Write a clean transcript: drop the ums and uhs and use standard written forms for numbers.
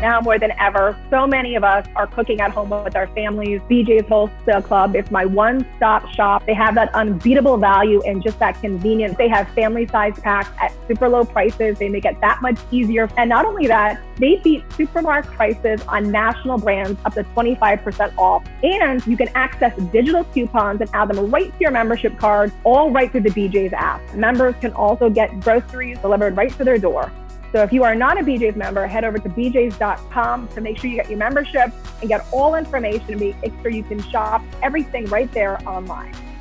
now more than ever, so many of us are cooking at home with our families. BJ's Wholesale Club is my one-stop shop. They have that unbeatable value and just that convenience. They have family-size packs at super low prices. They make it that much easier. And not only that, they beat supermarket prices on national brands up to 25% off. And you can access digital coupons and add them right to your membership card, all right through the BJ's app. Members can also get groceries delivered right to their door. So if you are not a BJ's member, head over to bjs.com to make sure you get your membership and get all information to make sure you can shop everything right there online.